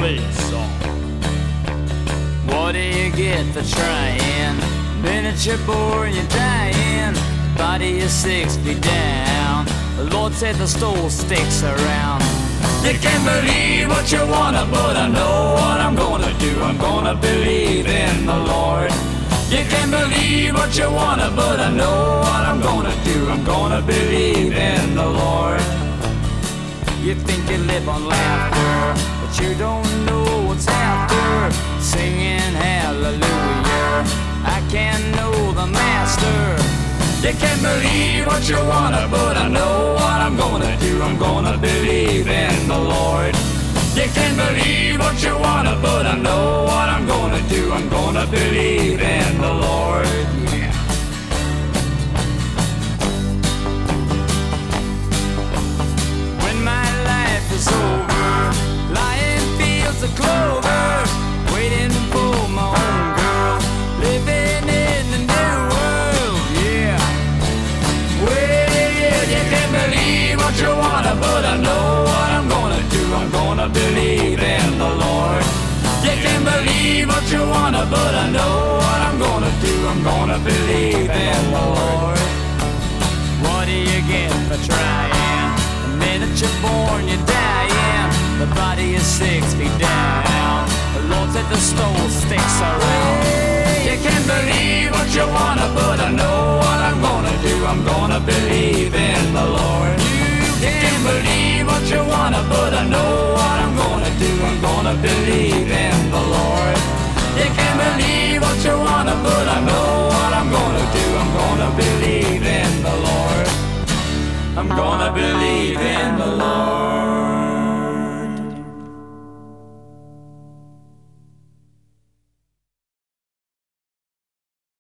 play a song. What do you get for trying? Miniature boy, you're dying. Body is 6 feet down. The Lord said the stole sticks around. You can't believe what you wanna, but I know what I'm gonna do. I'm gonna believe in the Lord. You can't believe what you wanna, but I know what I'm gonna do. I'm gonna believe in the Lord. You think you live on laughter, but you don't know what's after. Singing hallelujah, I can't know the master. You can't believe what you wanna, but I know what I'm gonna do. I'm gonna believe in the Lord. You can't believe what you wanna, but I know what I'm gonna do. I'm gonna believe in the Lord. Yeah. When my life is over, lying fields of clover, waiting for my own girl, living in the new world. Yeah. Well, you can't believe what you wanna, but I know what I'm gonna do. I'm gonna believe in the Lord. You can't believe what you wanna, but I know what I'm gonna do. I'm gonna believe in the Lord. What do you get for trying? The minute you're born, you're dying. The body is 6 feet down. The Lord said the stone sticks around. You can't believe what you wanna, but I know what I'm gonna do. I'm gonna believe in the Lord. You can't believe what you wanna, but I know what I'm gonna do. I'm gonna believe in the Lord. You can't believe what you wanna, but I know what I'm gonna do. I'm gonna believe in the Lord. I'm gonna believe in the Lord.